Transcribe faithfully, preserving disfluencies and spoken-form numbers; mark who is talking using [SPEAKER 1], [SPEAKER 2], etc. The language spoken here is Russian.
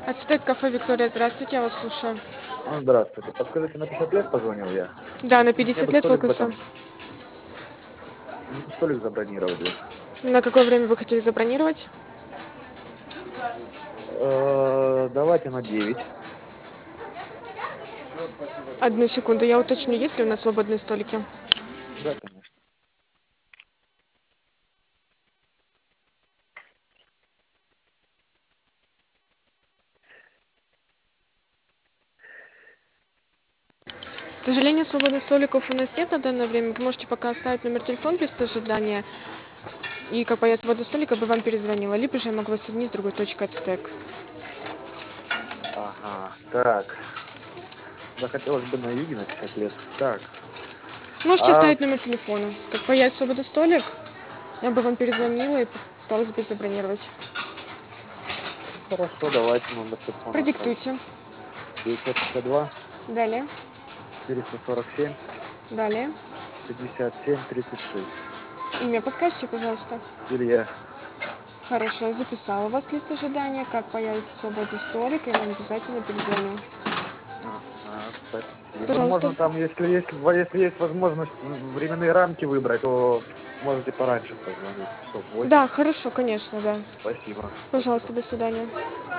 [SPEAKER 1] Ацтек кафе Виктория, здравствуйте, я вас слушаю.
[SPEAKER 2] А, Здравствуйте. Подскажите, на пятьдесят лет позвонил я.
[SPEAKER 1] Да, на
[SPEAKER 2] Мне
[SPEAKER 1] пятьдесят
[SPEAKER 2] бы
[SPEAKER 1] лет
[SPEAKER 2] столик в
[SPEAKER 1] ВКС.
[SPEAKER 2] этом, м, столик забронировать бы.
[SPEAKER 1] На какое время вы хотели забронировать?
[SPEAKER 2] Э, Давайте на девять.
[SPEAKER 1] Одну секунду, я уточню, есть ли у нас свободные столики.
[SPEAKER 2] Да, конечно.
[SPEAKER 1] К сожалению, свободных столиков у нас нет на данное время. Вы можете пока оставить номер телефона без ожидания. И как появится свободный столик, я бы вам перезвонила. Либо же я могу вас соединить с другой точкой Ацтек.
[SPEAKER 2] Ага, так. Захотелось бы на юге на пятьдесят лет. Так.
[SPEAKER 1] Можете
[SPEAKER 2] А,
[SPEAKER 1] оставить номер телефона. Как появится свободный столик, я бы вам перезвонила и пыталась бы забронировать.
[SPEAKER 2] хорошо, давайте номер телефона оставим.
[SPEAKER 1] Продиктуйте.
[SPEAKER 2] девятьсот пятьдесят два
[SPEAKER 1] Далее.
[SPEAKER 2] четыреста сорок семь
[SPEAKER 1] Далее.
[SPEAKER 2] пятьдесят семь тридцать шесть.
[SPEAKER 1] Имя подскажите, пожалуйста.
[SPEAKER 2] Илья.
[SPEAKER 1] Хорошо, я записала у вас лист ожидания. Как появится свободный столик, я вам обязательно перезвоню.
[SPEAKER 2] Ага, спасибо.
[SPEAKER 1] Пожалуйста.
[SPEAKER 2] Возможно, там, если есть, если есть возможность временные рамки выбрать, то можете пораньше позвонить. Часов восемь.
[SPEAKER 1] Да, хорошо, конечно, да.
[SPEAKER 2] Спасибо. Спасибо.
[SPEAKER 1] Пожалуйста, до свидания.